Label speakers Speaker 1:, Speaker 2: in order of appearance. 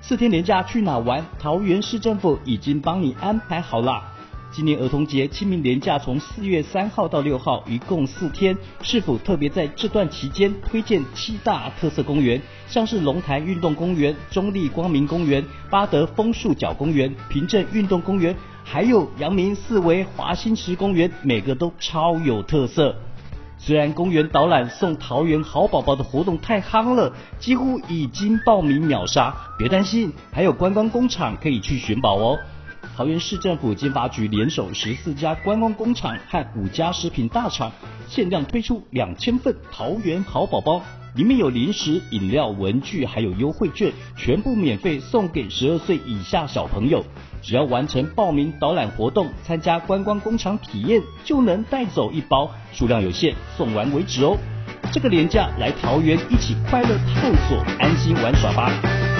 Speaker 1: 4天连假去哪玩？桃园市政府已经帮你安排好啦。今年儿童节清明连假从4月3号到6号，一共4天。市府特别在这段期间推荐7大特色公园，像是龙潭运动公园、中立光明公园、八德枫树角公园、平镇运动公园，还有阳明四维华新池公园，每个都超有特色。虽然公园导览送桃园好宝宝的活动太夯了，几乎已经报名秒杀，别担心，还有观光工厂可以去寻宝哦。桃园市政府经发局联手14家观光工厂和5家食品大厂，限量推出2000份桃园好宝宝，里面有零食、饮料、文具，还有优惠券，全部免费送给12岁以下小朋友。只要完成报名导览活动，参加观光工厂体验，就能带走1包，数量有限，送完为止哦。这个连假来桃园一起快乐探索，安心玩耍吧。